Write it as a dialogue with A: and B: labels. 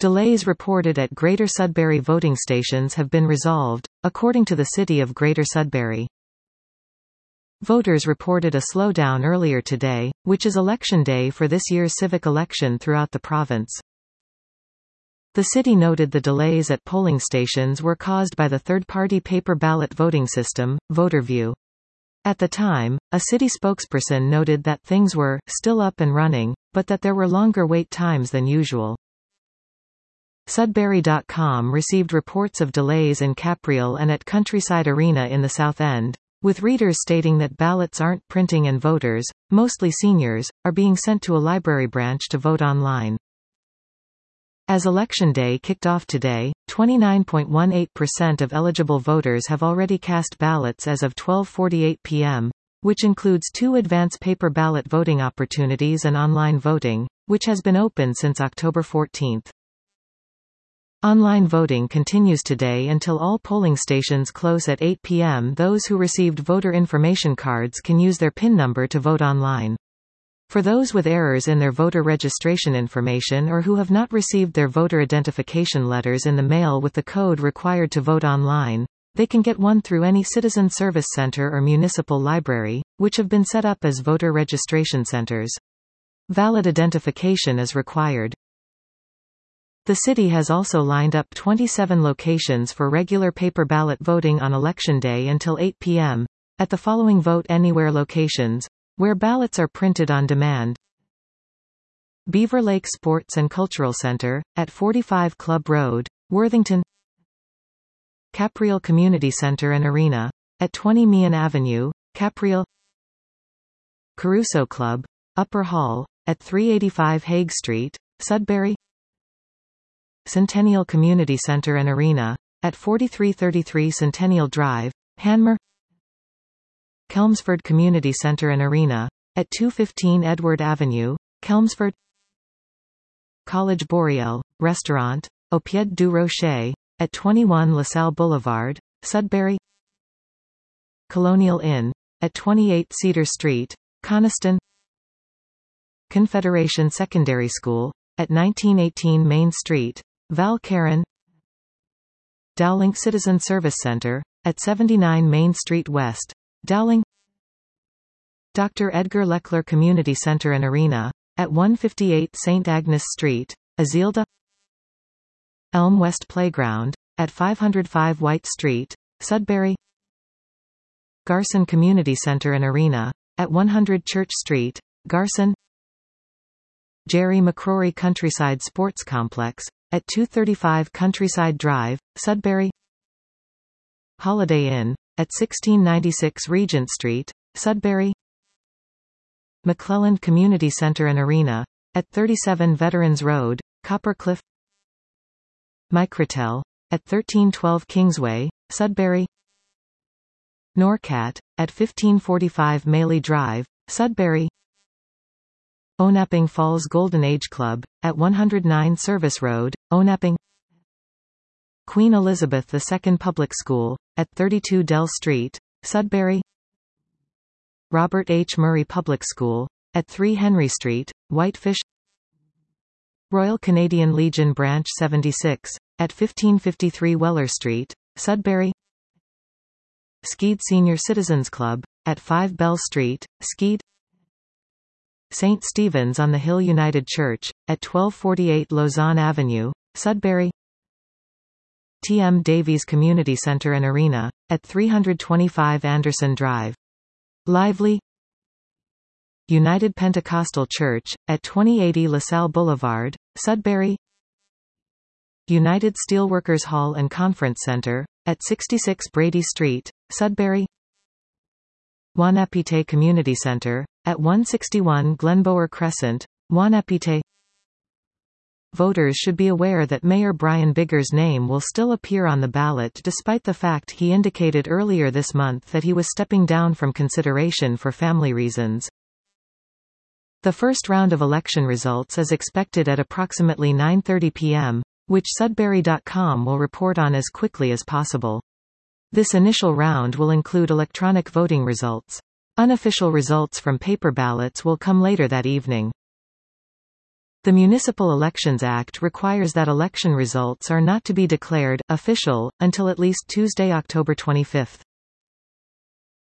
A: Delays reported at Greater Sudbury voting stations have been resolved, according to the City of Greater Sudbury. Voters reported a slowdown earlier today, which is election day for this year's civic election throughout the province. The city noted the delays at polling stations were caused by the third-party paper ballot voting system, VoterView. At the time, a city spokesperson noted that things were still up and running, but that there were longer wait times than usual. Sudbury.com received reports of delays in Capriel and at Countryside Arena in the South End, with readers stating that ballots aren't printing and voters, mostly seniors, are being sent to a library branch to vote online. As Election Day kicked off today, 29.18% of eligible voters have already cast ballots as of 12:48 p.m., which includes 2 advance paper ballot voting opportunities and online voting, which has been open since October 14. Online voting continues today until all polling stations close at 8 p.m. Those who received voter information cards can use their PIN number to vote online. For those with errors in their voter registration information or who have not received their voter identification letters in the mail with the code required to vote online, they can get one through any citizen service center or municipal library, which have been set up as voter registration centers. Valid identification is required. The city has also lined up 27 locations for regular paper ballot voting on Election Day until 8 p.m., at the following Vote Anywhere locations, where ballots are printed on demand: Beaver Lake Sports and Cultural Center, at 45 Club Road, Worthington; Capriel Community Center and Arena, at 20 Meehan Avenue, Capriel; Caruso Club, Upper Hall, at 385 Hague Street, Sudbury; Centennial Community Center and Arena, at 4333 Centennial Drive, Hanmer; Kelmsford Community Center and Arena, at 215 Edward Avenue, Kelmsford; College Boreal, Restaurant, Au Pied du Rocher, at 21 LaSalle Boulevard, Sudbury; Colonial Inn, at 28 Cedar Street, Coniston; Confederation Secondary School, at 1918 Main Street, Val Caron; Dowling Citizen Service Center, at 79 Main Street West, Dowling; Dr. Edgar Leckler Community Center and Arena, at 158 St. Agnes Street, Azilda; Elm West Playground, at 505 White Street, Sudbury; Garson Community Center and Arena, at 100 Church Street, Garson; Jerry McCrory Countryside Sports Complex, at 235 Countryside Drive, Sudbury; Holiday Inn, at 1696 Regent Street, Sudbury; McClelland Community Center and Arena, at 37 Veterans Road, Coppercliff; Microtel, at 1312 Kingsway, Sudbury; Norcat, at 1545 Maley Drive, Sudbury; Onapping Falls Golden Age Club, at 109 Service Road, Onapping; Queen Elizabeth II Public School, at 32 Dell Street, Sudbury; Robert H. Murray Public School, at 3 Henry Street, Whitefish; Royal Canadian Legion Branch 76, at 1553 Weller Street, Sudbury; Skeid Senior Citizens Club, at 5 Bell Street, Skeid; St. Stephen's on the Hill United Church, at 1248 Lausanne Avenue, Sudbury; T.M. Davies Community Center and Arena, at 325 Anderson Drive, Lively; United Pentecostal Church, at 2080 LaSalle Boulevard, Sudbury; United Steelworkers Hall and Conference Center, at 66 Brady Street, Sudbury; Wanapite Community Center, at 161 Glenbower Crescent, Wanapite. Voters should be aware that Mayor Brian Bigger's name will still appear on the ballot despite the fact he indicated earlier this month that he was stepping down from consideration for family reasons. The first round of election results is expected at approximately 9:30 p.m., which Sudbury.com will report on as quickly as possible. This initial round will include electronic voting results. Unofficial results from paper ballots will come later that evening. The Municipal Elections Act requires that election results are not to be declared official until at least Tuesday, October 25.